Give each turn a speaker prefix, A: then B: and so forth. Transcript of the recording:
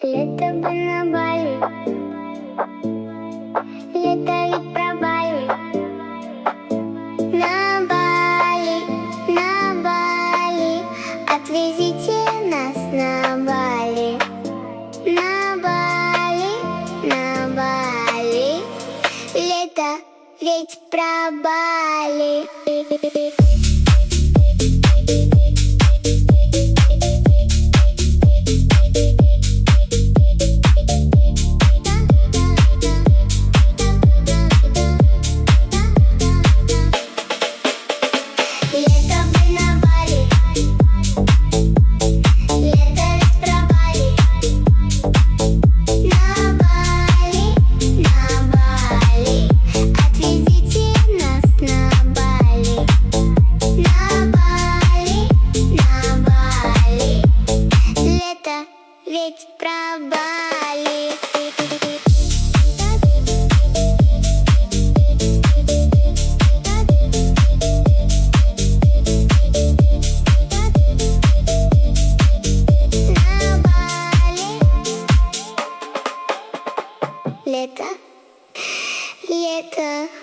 A: Лето бы на Бали, лето ведь про Бали. На Бали, отвезите нас на Бали. На Бали, лето ведь про Бали. Ведь про Бали. На Бали. Лето, лето.